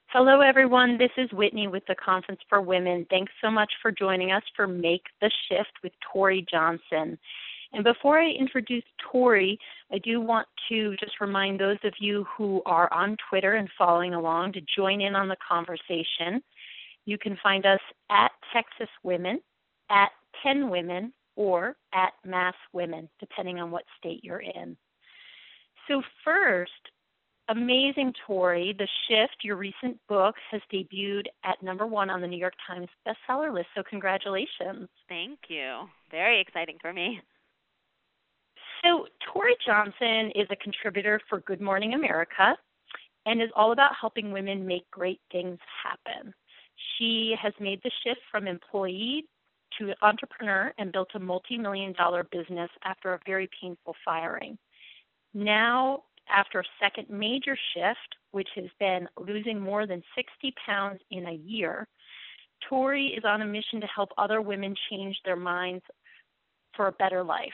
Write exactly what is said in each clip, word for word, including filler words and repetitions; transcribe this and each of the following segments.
Hello, everyone. This is Whitney with the Conference for Women. Thanks so much for joining us for Make the Shift with Tori Johnson. And before I introduce Tori, I do want to just remind those of you who are on Twitter and following along to join in on the conversation. You can find us at Texas Women, at ten Women, or at Mass Women, depending on what state you're in. So first, amazing, Tori. The Shift, your recent book, has debuted at number one on the New York Times bestseller list, so congratulations. Thank you. Very exciting for me. So Tori Johnson is a contributor for Good Morning America and is all about helping women make great things happen. She has made the shift from employee to entrepreneur and built a multi-million dollar business after a very painful firing. Now, after a second major shift, which has been losing more than sixty pounds in a year, Tori is on a mission to help other women change their minds for a better life.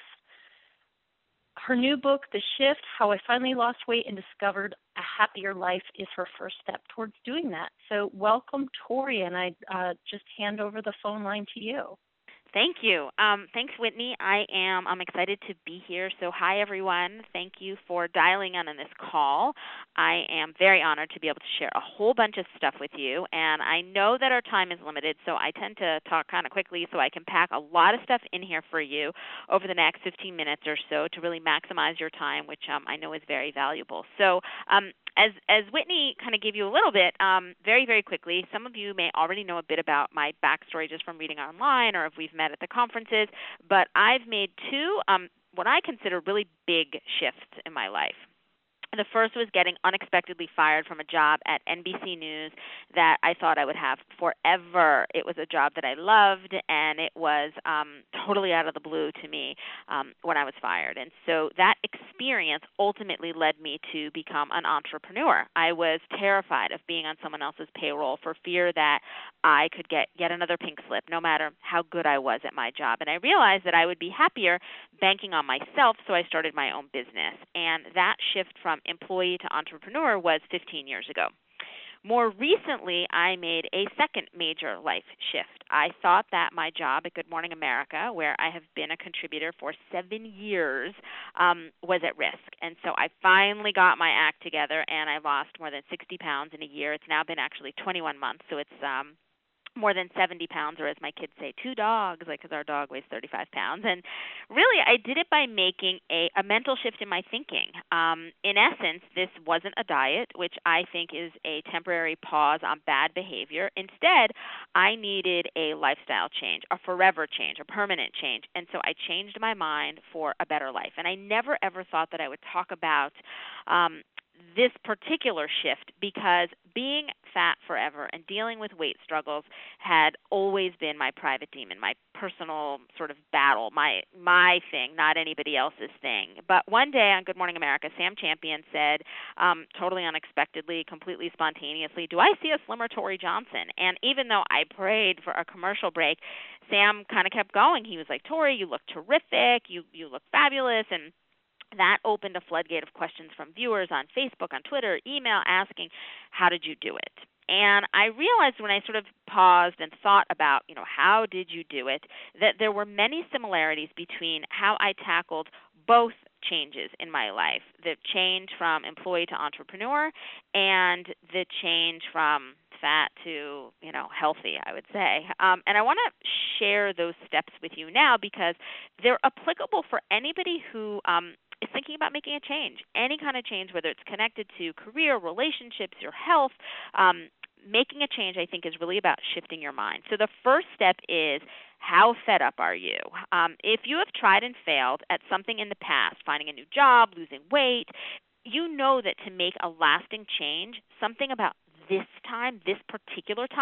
Her new book, The Shift, How I Finally Lost Weight and Discovered a Happier Life, is her first step towards doing that. So welcome, Tori, and I uh, just hand over the phone line to you. Thank you. Um, thanks, Whitney. I am I'm excited to be here. So hi, everyone. Thank you for dialing in on this call. I am very honored to be able to share a whole bunch of stuff with you, and I know that our time is limited, so I tend to talk kind of quickly so I can pack a lot of stuff in here for you over the next fifteen minutes or so to really maximize your time, which um, I know is very valuable. So um, As as Whitney kind of gave you a little bit, um, very, very quickly, some of you may already know a bit about my backstory just from reading online or if we've met at the conferences, but I've made two um, what I consider really big shifts in my life. The first was getting unexpectedly fired from a job at N B C News that I thought I would have forever. It was a job that I loved, and it was um, totally out of the blue to me um, when I was fired. And so that experience ultimately led me to become an entrepreneur. I was terrified of being on someone else's payroll for fear that I could get yet another pink slip, no matter how good I was at my job. And I realized that I would be happier banking on myself, so I started my own business. And that shift from employee to entrepreneur was fifteen years ago. More recently, I made a second major life shift. I thought that my job at Good Morning America, where I have been a contributor for seven years, um, was at risk. And so I finally got my act together, and I lost more than sixty pounds in a year. It's now been actually twenty-one months, so it's um, more than seventy pounds, or as my kids say, two dogs, like because our dog weighs thirty-five pounds. And really, I did it by making a, a mental shift in my thinking. Um, in essence, this wasn't a diet, which I think is a temporary pause on bad behavior. Instead, I needed a lifestyle change, a forever change, a permanent change. And so I changed my mind for a better life. And I never, ever thought that I would talk about um, this particular shift because being fat forever and dealing with weight struggles had always been my private demon, my personal sort of battle, my my thing, not anybody else's thing. But one day on Good Morning America, Sam Champion said, um, totally unexpectedly, completely spontaneously, do I see a slimmer Tori Johnson? And even though I prayed for a commercial break, Sam kind of kept going. He was like, Tori, you look terrific, you you look fabulous, and that opened a floodgate of questions from viewers on Facebook, on Twitter, email, asking, how did you do it? And I realized when I sort of paused and thought about, you know, how did you do it, that there were many similarities between how I tackled both changes in my life, the change from employee to entrepreneur and the change from fat to, you know, healthy, I would say. Um, and I want to share those steps with you now because they're applicable for anybody who um, is thinking about making a change, any kind of change, whether it's connected to career, relationships, your health. Um, making a change, I think, is really about shifting your mind. So the first step is, how fed up are you? Um, if you have tried and failed at something in the past, finding a new job, losing weight, you know that to make a lasting change, something about this time, this particular time,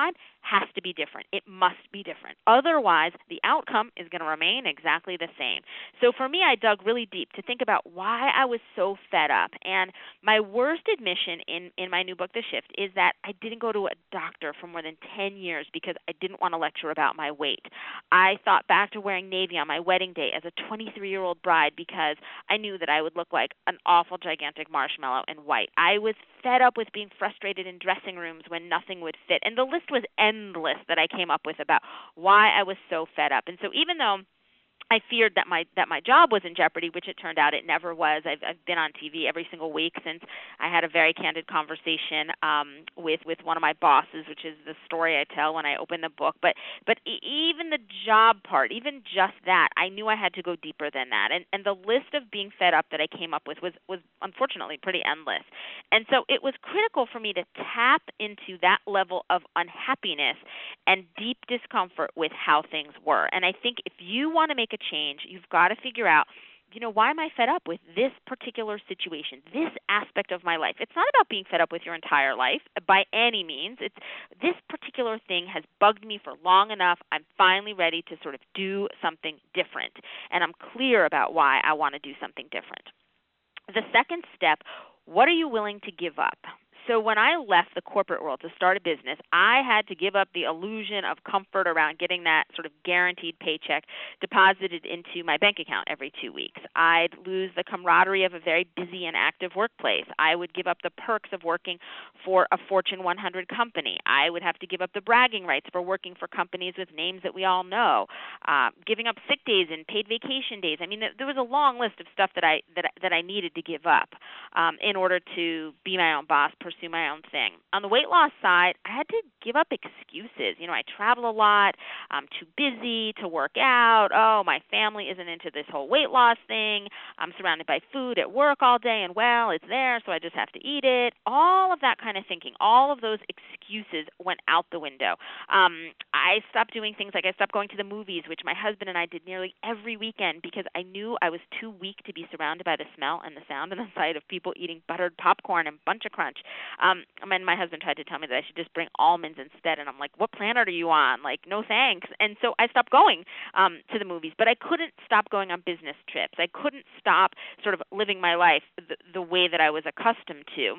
has to be different. It must be different. Otherwise, the outcome is going to remain exactly the same. So for me, I dug really deep to think about why I was so fed up. And my worst admission in, in my new book, The Shift, is that I didn't go to a doctor for more than ten years because I didn't want to lecture about my weight. I thought back to wearing navy on my wedding day as a twenty-three-year-old bride because I knew that I would look like an awful gigantic marshmallow in white. I was fed up with being frustrated in dressing rooms when nothing would fit. And the list was endless that I came up with about why I was so fed up. And so even though I feared that my that my job was in jeopardy, which it turned out it never was. I've, I've been on T V every single week since I had a very candid conversation um, with with one of my bosses, which is the story I tell when I open the book. But but even the job part, even just that, I knew I had to go deeper than that. And and the list of being fed up that I came up with was was unfortunately pretty endless. And so it was critical for me to tap into that level of unhappiness and deep discomfort with how things were. And I think if you want to make a change, you've got to figure out, you know, why am I fed up with this particular situation, this aspect of my life? It's not about being fed up with your entire life by any means. It's this particular thing has bugged me for long enough. I'm finally ready to sort of do something different, and I'm clear about why I want to do something different. The second step, what are you willing to give up? So when I left the corporate world to start a business, I had to give up the illusion of comfort around getting that sort of guaranteed paycheck deposited into my bank account every two weeks. I'd lose the camaraderie of a very busy and active workplace. I would give up the perks of working for a Fortune one hundred company. I would have to give up the bragging rights for working for companies with names that we all know, uh, giving up sick days and paid vacation days. I mean, there was a long list of stuff that I that, that I needed to give up um, in order to be my own boss, pursue my own thing. On the weight loss side, I had to give up excuses. You know, I travel a lot. I'm too busy to work out. Oh, my family isn't into this whole weight loss thing. I'm surrounded by food at work all day, and well, it's there, so I just have to eat it. All of that kind of thinking, all of those excuses went out the window. Um, I stopped doing things like I stopped going to the movies, which my husband and I did nearly every weekend because I knew I was too weak to be surrounded by the smell and the sound and the sight of people eating buttered popcorn and Bunch of Crunch. Um, and my husband tried to tell me that I should just bring almonds instead, and I'm like, what planet are you on? Like, no thanks. And so I stopped going um, to the movies, but I couldn't stop going on business trips. I couldn't stop sort of living my life the, the way that I was accustomed to.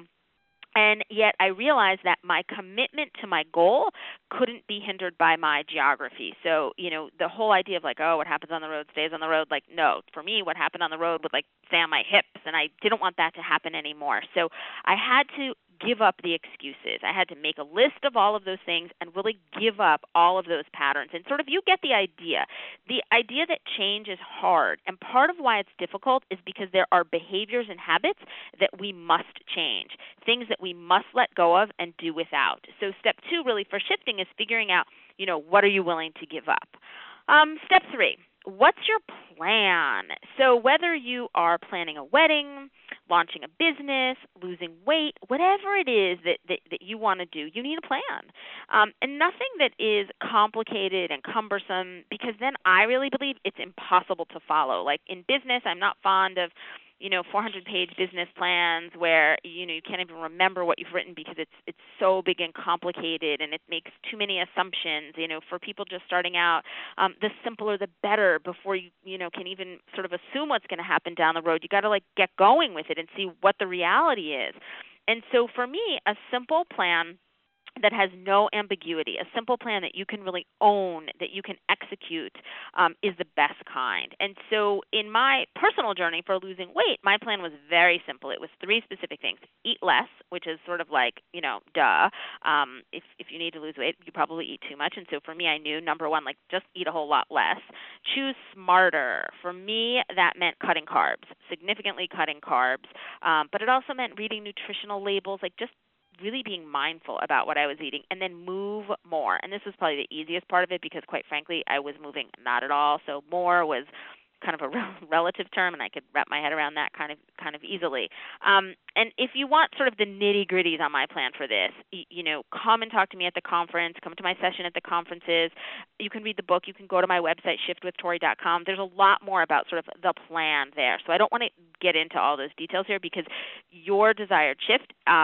And yet I realized that my commitment to my goal couldn't be hindered by my geography. So, you know, the whole idea of like, oh, what happens on the road stays on the road, like, no. For me, what happened on the road would like stay on my hips, and I didn't want that to happen anymore. So I had to give up the excuses. I had to make a list of all of those things and really give up all of those patterns. And sort of you get the idea. The idea that change is hard, and part of why it's difficult is because there are behaviors and habits that we must change, things that we must let go of and do without. So step two really for shifting is figuring out, you know, what are you willing to give up? Um, step three. What's your plan? So whether you are planning a wedding, launching a business, losing weight, whatever it is that, that, that you want to do, you need a plan. Um, and nothing that is complicated and cumbersome, because then I really believe it's impossible to follow. Like in business, I'm not fond of you know, four hundred page business plans where, you know, you can't even remember what you've written because it's it's so big and complicated and it makes too many assumptions. You know, for people just starting out, um, the simpler the better before you, you know, can even sort of assume what's going to happen down the road. You got to like get going with it and see what the reality is. And so for me, a simple plan that has no ambiguity, a simple plan that you can really own, that you can execute, um, is the best kind. And so in my personal journey for losing weight, my plan was very simple. It was three specific things. Eat less, which is sort of like, you know, duh. Um, if, if you need to lose weight, you probably eat too much. And so for me, I knew, number one, like just eat a whole lot less. Choose smarter. For me, that meant cutting carbs, significantly cutting carbs. Um, but it also meant reading nutritional labels, like just really being mindful about what I was eating, and then move more. And this was probably the easiest part of it because, quite frankly, I was moving not at all. So more was kind of a relative term, and I could wrap my head around that kind of kind of easily. Um, and if you want sort of the nitty-gritties on my plan for this, you, you know, come and talk to me at the conference, come to my session at the conferences. You can read the book. You can go to my website, shift with tori dot com. There's a lot more about sort of the plan there. So I don't want to get into all those details here because your desired shift um,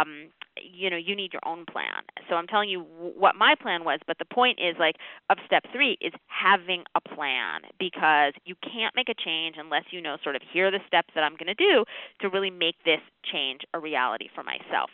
you know, you need your own plan. So I'm telling you what my plan was, but the point is like of step three is having a plan, because you can't make a change unless you know sort of here are the steps that I'm going to do to really make this change a reality for myself.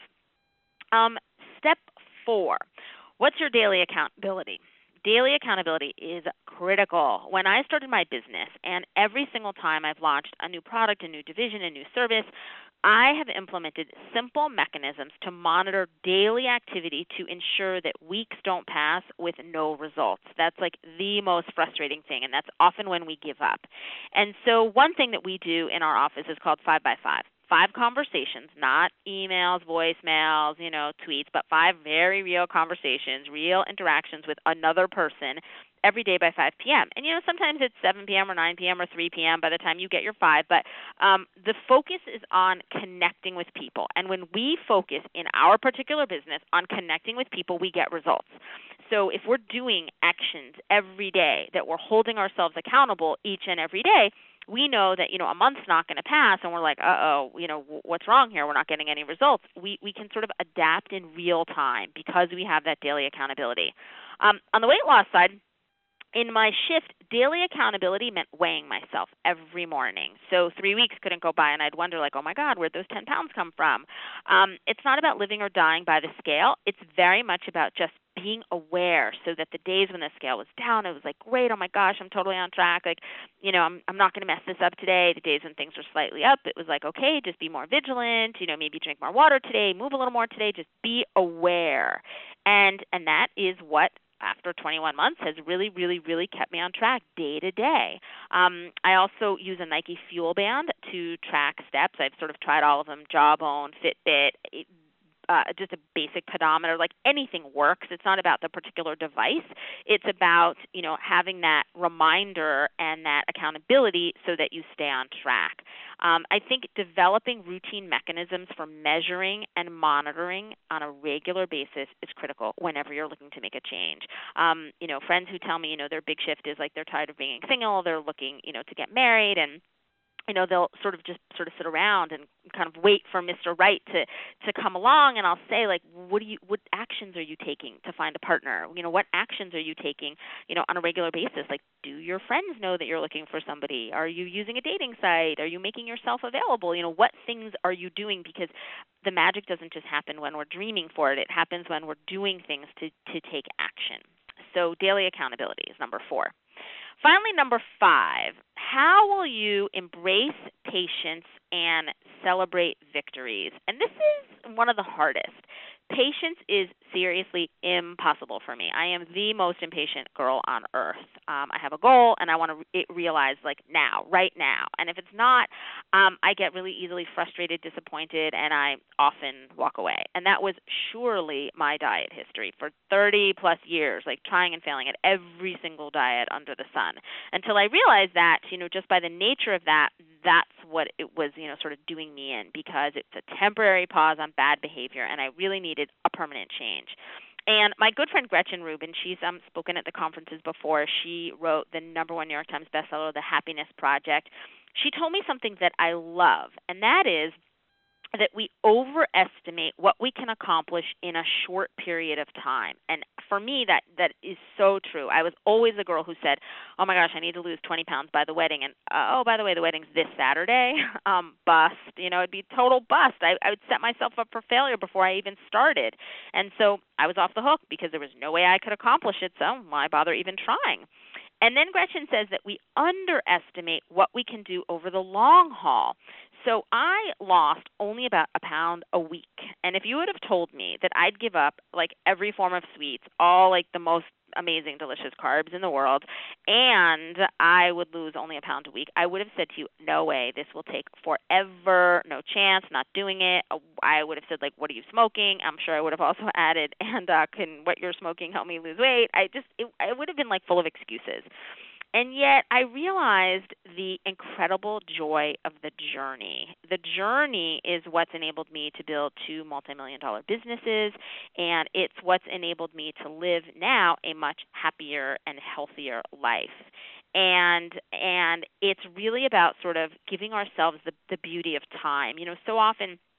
Um, step four, what's your daily accountability? Daily accountability is critical. When I started my business, and every single time I've launched a new product, a new division, a new service, I have implemented simple mechanisms to monitor daily activity to ensure that weeks don't pass with no results. That's like the most frustrating thing, and that's often when we give up. And so one thing that we do in our office is called five by five. Five conversations, not emails, voicemails, you know, tweets, but five very real conversations, real interactions with another person every day by five p.m. And, you know, sometimes it's seven p.m. or nine p.m. or three p.m. by the time you get your five, but um, the focus is on connecting with people. And when we focus in our particular business on connecting with people, we get results. So if we're doing actions every day that we're holding ourselves accountable each and every day, we know that, you know, a month's not going to pass and we're like, uh-oh, you know, what's wrong here? We're not getting any results. We we can sort of adapt in real time because we have that daily accountability. Um, on the weight loss side, in my shift, daily accountability meant weighing myself every morning. So three weeks couldn't go by and I'd wonder like, oh my God, where'd those ten pounds come from? Um, it's not about living or dying by the scale. It's very much about just being aware, so that the days when the scale was down, it was like, great, oh my gosh, I'm totally on track. Like, you know, I'm I'm not going to mess this up today. The days when things were slightly up, it was like, okay, just be more vigilant. You know, maybe drink more water today, move a little more today. Just be aware, and and that is what, after twenty-one months, has really, really, really kept me on track day to day. Um, I also use a Nike Fuel Band to track steps. I've sort of tried all of them: Jawbone, Fitbit. It, Uh, just a basic pedometer, like anything works. It's not about the particular device. It's about, you know, having that reminder and that accountability so that you stay on track. Um, I think developing routine mechanisms for measuring and monitoring on a regular basis is critical whenever you're looking to make a change. Um, you know, friends who tell me, you know, their big shift is like they're tired of being single, they're looking, you know, to get married, and you know, they'll sort of just sort of sit around and kind of wait for Mister Right to, to come along. And I'll say, like, what do you, what actions are you taking to find a partner? You know, what actions are you taking, you know, on a regular basis? Like, do your friends know that you're looking for somebody? Are you using a dating site? Are you making yourself available? You know, what things are you doing? Because the magic doesn't just happen when we're dreaming for it. It happens when we're doing things to, to take action. So daily accountability is number four. Finally, number five, how will you embrace patience and celebrate victories? And this is one of the hardest. Patience is seriously impossible for me. I am the most impatient girl on earth. Um, I have a goal, and I want to re- realize, like, now, right now. And if it's not, um, I get really easily frustrated, disappointed, and I often walk away. And that was surely my diet history for thirty plus years, like trying and failing at every single diet under the sun, until I realized that, you know, just by the nature of that, that's what it was, you know, sort of doing me in, because it's a temporary pause on bad behavior, and I really needed a permanent change. And my good friend Gretchen Rubin, she's um, spoken at the conferences before. She wrote the number one New York Times bestseller, The Happiness Project. She told me something that I love, and that is that we overestimate what we can accomplish in a short period of time. And for me, that, that is so true. I was always the girl who said, oh my gosh, I need to lose twenty pounds by the wedding. And uh, oh, by the way, the wedding's this Saturday. um, bust. You know, it'd be total bust. I, I would set myself up for failure before I even started. And so I was off the hook because there was no way I could accomplish it, so why bother even trying? And then Gretchen says that we underestimate what we can do over the long haul. So I lost only about a pound a week. And if you would have told me that I'd give up like every form of sweets, all like the most amazing, delicious carbs in the world, and I would lose only a pound a week, I would have said to you, no way, this will take forever, no chance, not doing it. I would have said, like, what are you smoking? I'm sure I would have also added, and uh, can what you're smoking help me lose weight? I just, it, it would have been like full of excuses. And yet I realized the incredible joy of the journey. The journey is what's enabled me to build two multi-million dollar businesses, and it's what's enabled me to live now a much happier and healthier life. And and it's really about sort of giving ourselves the, the beauty of time. You know, so often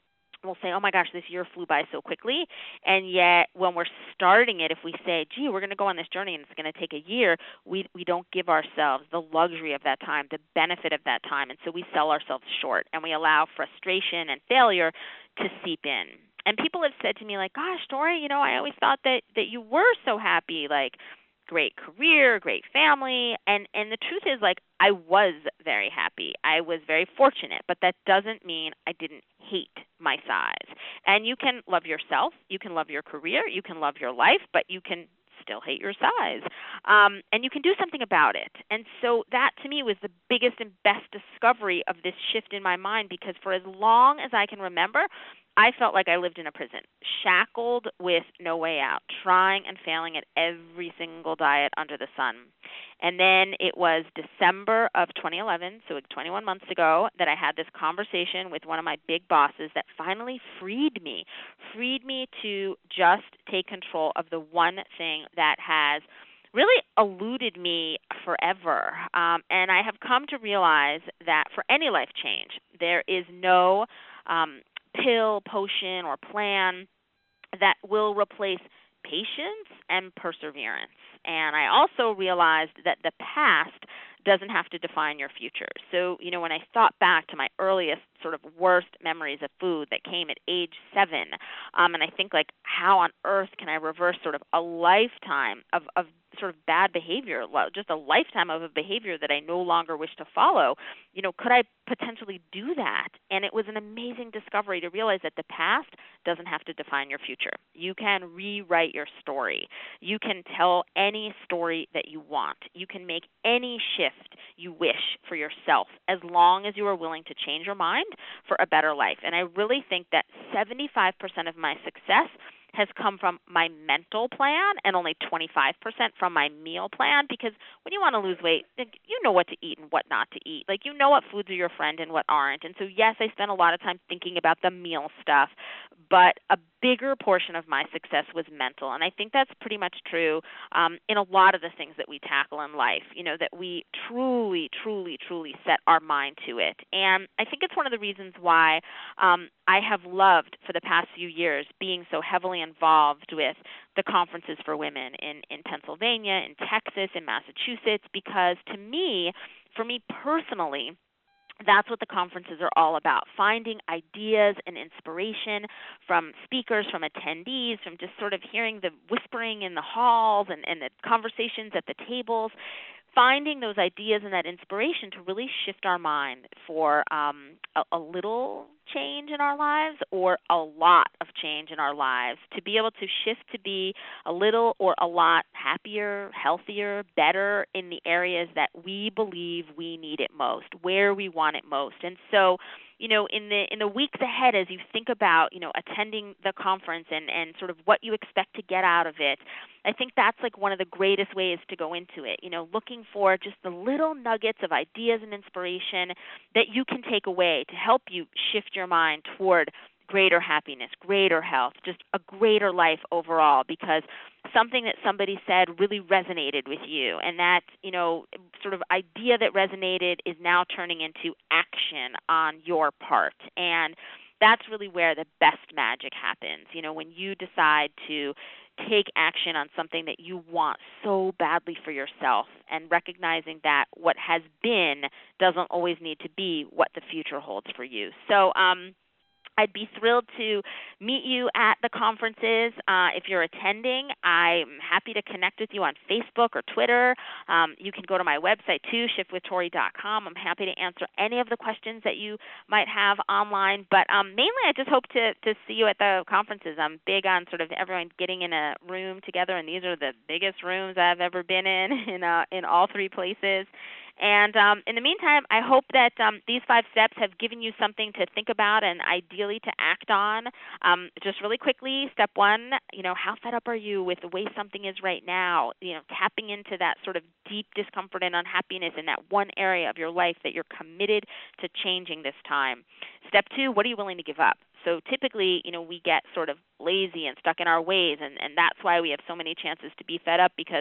we'll say, oh my gosh, this year flew by so quickly. And yet when we're starting it, if we say, gee, we're going to go on this journey and it's going to take a year, we we don't give ourselves the luxury of that time, the benefit of that time. And so we sell ourselves short and we allow frustration and failure to seep in. And people have said to me like, gosh, Tori, you know, I always thought that, that you were so happy, like great career, great family. And, and the truth is, like, I was very happy. I was very fortunate, but that doesn't mean I didn't hate my size. And you can love yourself, you can love your career, you can love your life, but you can still hate your size. Um, and you can do something about it. And so that to me was the biggest and best discovery of this shift in my mind, because for as long as I can remember, I felt like I lived in a prison, shackled with no way out, trying and failing at every single diet under the sun. And then it was December of twenty eleven, so like twenty-one months ago, that I had this conversation with one of my big bosses that finally freed me, freed me to just take control of the one thing that has really eluded me forever. Um, and I have come to realize that for any life change, there is no um, pill, potion, or plan that will replace patience and perseverance. And I also realized that the past doesn't have to define your future. So, you know, when I thought back to my earliest sort of worst memories of food that came at age seven, um, and I think like, how on earth can I reverse sort of a lifetime of, of sort of bad behavior, just a lifetime of a behavior that I no longer wish to follow? You know, could I potentially do that? And it was an amazing discovery to realize that the past doesn't have to define your future. You can rewrite your story. You can tell any story that you want. You can make any shift you wish for yourself, as long as you are willing to change your mind for a better life. And I really think that seventy-five percent of my success has come from my mental plan and only twenty-five percent from my meal plan, because when you want to lose weight, you know what to eat and what not to eat. Like, you know what foods are your friend and what aren't. And so, yes, I spent a lot of time thinking about the meal stuff, but a bigger portion of my success was mental. And I think that's pretty much true um, in a lot of the things that we tackle in life, you know, that we truly, truly, truly set our mind to it. And I think it's one of the reasons why um, I have loved for the past few years being so heavily involved with the conferences for women in, in Pennsylvania, in Texas, in Massachusetts, because to me, for me personally, that's what the conferences are all about, finding ideas and inspiration from speakers, from attendees, from just sort of hearing the whispering in the halls and, and the conversations at the tables, finding those ideas and that inspiration to really shift our mind for um, a, a little change in our lives or a lot of change in our lives, to be able to shift to be a little or a lot happier, healthier, better in the areas that we believe we need it most, where we want it most. And so, you know, in the in the weeks ahead, as you think about, you know, attending the conference and, and sort of what you expect to get out of it, I think that's like one of the greatest ways to go into it, you know, looking for just the little nuggets of ideas and inspiration that you can take away to help you shift your mind toward greater happiness, greater health, just a greater life overall, because something that somebody said really resonated with you, and that, you know, sort of idea that resonated is now turning into action on your part. And that's really where the best magic happens, you know, when you decide to take action on something that you want so badly for yourself, and recognizing that what has been doesn't always need to be what the future holds for you. So, um, I'd be thrilled to meet you at the conferences. Uh, if you're attending, I'm happy to connect with you on Facebook or Twitter. Um, you can go to my website too, shift with tori dot com. I'm happy to answer any of the questions that you might have online. But um, mainly I just hope to, to see you at the conferences. I'm big on sort of everyone getting in a room together, and these are the biggest rooms I've ever been in, in, uh, in all three places. And um, in the meantime, I hope that um, these five steps have given you something to think about and ideally to act on. Um, just really quickly, step one, you know, how fed up are you with the way something is right now? You know, tapping into that sort of deep discomfort and unhappiness in that one area of your life that you're committed to changing this time. Step two, what are you willing to give up? So typically, you know, we get sort of lazy and stuck in our ways, and, and that's why we have so many chances to be fed up, because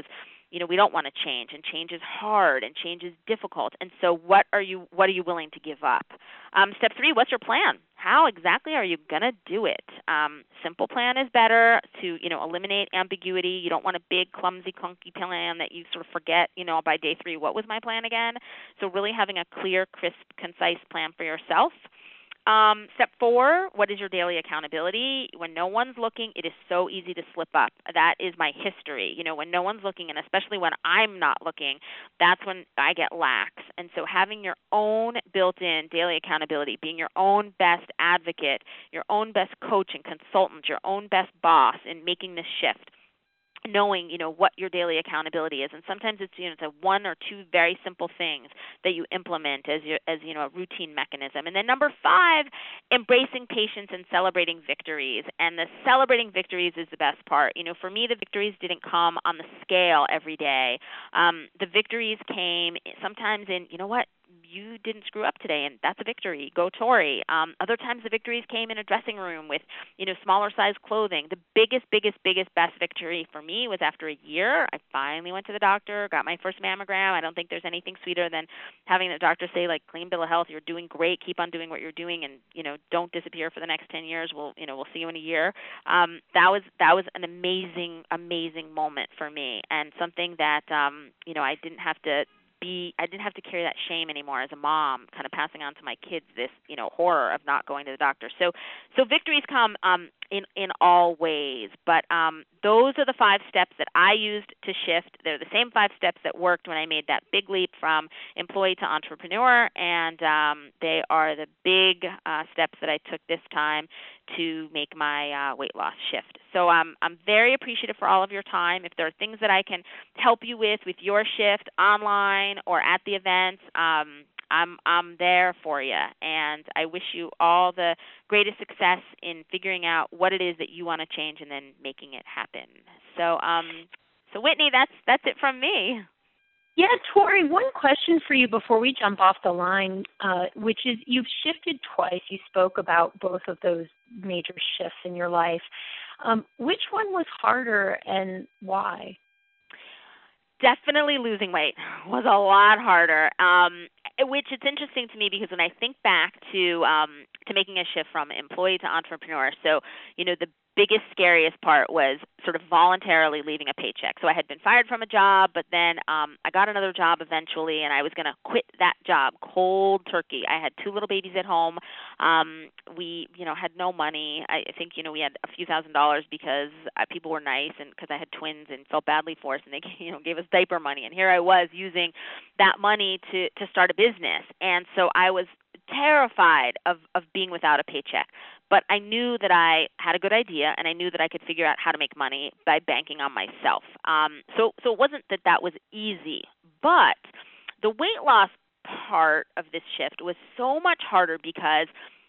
you know, we don't want to change, and change is hard, and change is difficult. And so what are you what are you willing to give up? Um, step three, what's your plan? How exactly are you going to do it? Um, simple plan is better to, you know, eliminate ambiguity. You don't want a big, clumsy, clunky plan that you sort of forget, you know, by day three, what was my plan again? So really having a clear, crisp, concise plan for yourself. Um, step four, what is your daily accountability? When no one's looking, it is so easy to slip up. That is my history. You know, when no one's looking, and especially when I'm not looking, that's when I get lax. And so having your own built-in daily accountability, being your own best advocate, your own best coach and consultant, your own best boss in making this shift, knowing, you know, what your daily accountability is. And sometimes it's, you know, it's a one or two very simple things that you implement as your, as, you know, a routine mechanism. And then number five, embracing patience and celebrating victories. And the celebrating victories is the best part. You know, for me, the victories didn't come on the scale every day. Um, the victories came sometimes in, you know what, you didn't screw up today, and that's a victory. Go Tori. Um, other times the victories came in a dressing room with, you know, smaller size clothing. The biggest, biggest, biggest, best victory for me was after a year, I finally went to the doctor, got my first mammogram. I don't think there's anything sweeter than having the doctor say, like, clean bill of health, you're doing great, keep on doing what you're doing, and, you know, don't disappear for the next ten years. We'll, you know, we'll see you in a year. Um, that was that was an amazing, amazing moment for me, and something that, um, you know, I didn't have to Be, I didn't have to carry that shame anymore as a mom, kind of passing on to my kids this, you know, horror of not going to the doctor. So, so victories come um, in in all ways, but um, those are the five steps that I used to shift. They're the same five steps that worked when I made that big leap from employee to entrepreneur, and um, they are the big uh, steps that I took this time to make my uh, weight loss shift. So um, I'm very appreciative for all of your time. If there are things that I can help you with with your shift online or at the events, um, I'm I'm there for you. And I wish you all the greatest success in figuring out what it is that you want to change and then making it happen. So um, so Whitney, that's that's it from me. Yeah, Tori, one question for you before we jump off the line, uh, which is you've shifted twice. You spoke about both of those major shifts in your life. Um, which one was harder and why? Definitely losing weight was a lot harder, um, which it's interesting to me because when I think back to um, to making a shift from employee to entrepreneur, so, you know, the biggest, scariest part was sort of voluntarily leaving a paycheck. So I had been fired from a job, but then um, I got another job eventually, and I was going to quit that job cold turkey. I had two little babies at home. Um, we, you know, had no money. I think, you know, we had a few thousand dollars because uh, people were nice, and because I had twins and felt badly for us, and they, you know, gave us diaper money. And here I was using that money to to start a business, and so I was terrified of of being without a paycheck. But I knew that I had a good idea, and I knew that I could figure out how to make money by banking on myself. Um, so, so it wasn't that that was easy, but the weight loss part of this shift was so much harder because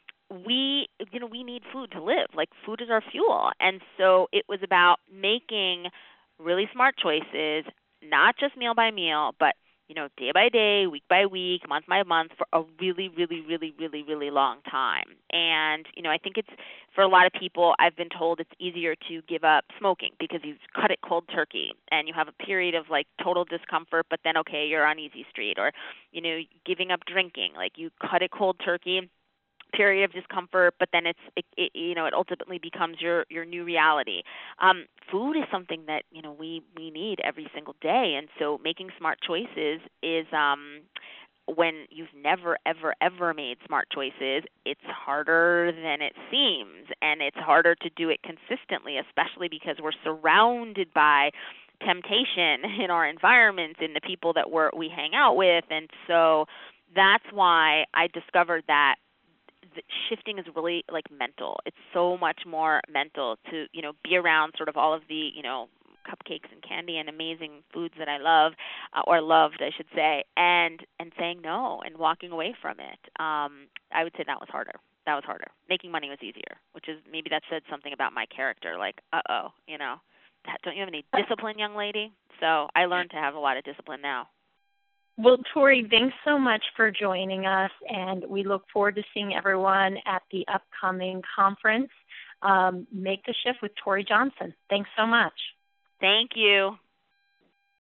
we, you know, we need food to live. Like, food is our fuel, and so it was about making really smart choices, not just meal by meal, but, you know, day by day, week by week, month by month for a really, really, really, really, really long time. And, you know, I think it's, for a lot of people, I've been told it's easier to give up smoking because you've cut it cold turkey and you have a period of, like, total discomfort, but then, okay, you're on easy street. Or, you know, giving up drinking, like, you cut it cold turkey, period of discomfort, but then it's it, it, you know it ultimately becomes your your new reality. Um, food is something that you know we we need every single day, and so making smart choices is um, when you've never ever ever made smart choices, it's harder than it seems, and it's harder to do it consistently, especially because we're surrounded by temptation in our environments, in the people that we're we hang out with, and so that's why I discovered that shifting is really like mental. It's so much more mental to, you know, be around sort of all of the, you know, cupcakes and candy and amazing foods that I love, uh, or loved, I should say, and and saying no and walking away from it. Um, I would say that was harder. That was harder. Making money was easier, which is maybe that said something about my character. Like, uh-oh, you know, don't you have any discipline, young lady? So I learned to have a lot of discipline now. Well, Tori, thanks so much for joining us, and we look forward to seeing everyone at the upcoming conference, um, Make the Shift with Tori Johnson. Thanks so much. Thank you.